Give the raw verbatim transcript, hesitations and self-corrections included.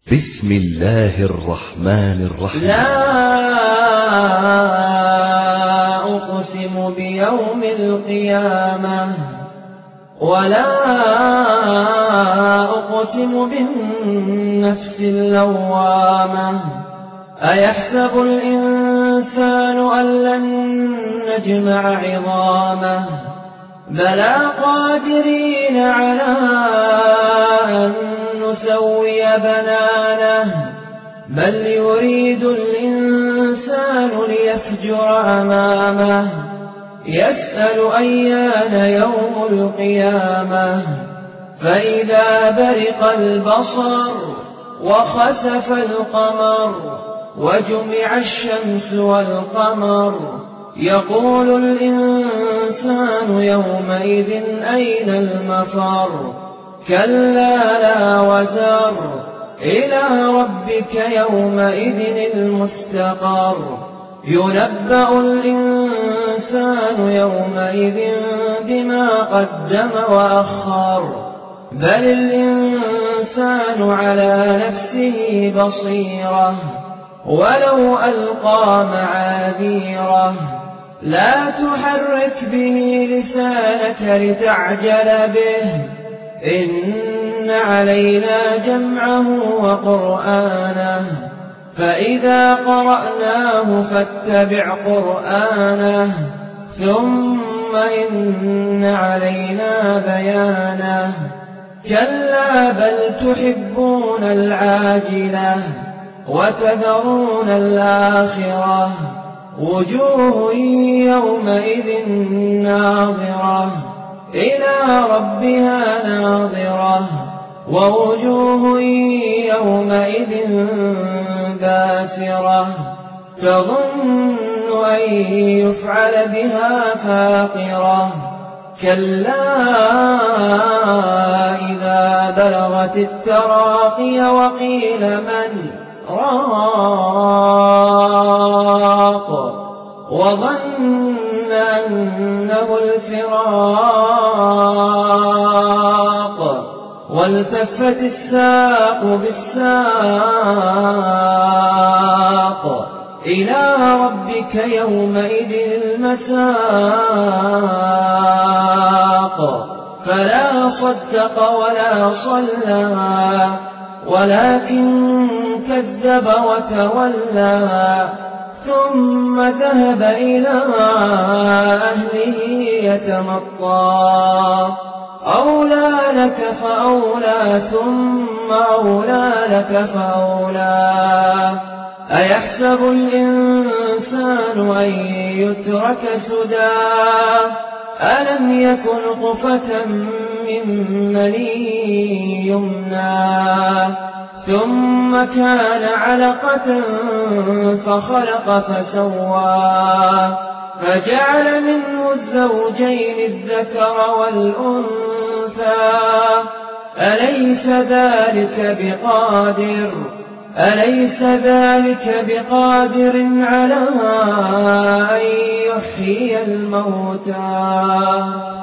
بسم الله الرحمن الرحيم. لا أقسم بيوم القيامة ولا أقسم بالنفس اللوامة أيحسب الإنسان أن لن نجمع عظامه بلى قادرين على أن نسوي بنانه بل يريد الإنسان ليفجر أمامه يسأل أيان يوم القيامة فإذا برق البصر وخسف القمر وجمع الشمس والقمر يقول الإنسان يومئذ أين المفر كلا لا وزر إلى ربك يومئذ المستقر ينبأ الإنسان يومئذ بما قدم وأخر بل الإنسان على نفسه بصيرة ولو ألقى معاذيره لا تحرك به لسانك لتعجل به إن علينا جمعه وقرآنه فإذا قرأناه فاتبع قرآنه ثم إن علينا بيانه كلا بل تحبون العاجلة وتذرون الآخرة وجوه يومئذ ناظرة إلى ربها ناظرة ووجوه يومئذ باسرة تظن أن يفعل بها فاقرة كلا إذا بلغت التراقي وقيل من راق وظن أنه الفراق والتفت الساق بالساق إلى ربك يومئذ المساق فلا صدق ولا صلى ولكن كذب وتولى ثم ذهب إلى أهله يتمطى أولى لك فأولى ثم أولى لك فأولى أيحسب الإنسان أن يترك سدى ألم يكن نطفة من مني يمنى ثم كان علقة فخلق فسوى فجعل منه الزوجين الذكر والأنثى أليس ذلك بقادر أليس ذلك بقادر على أن يحيي الموتى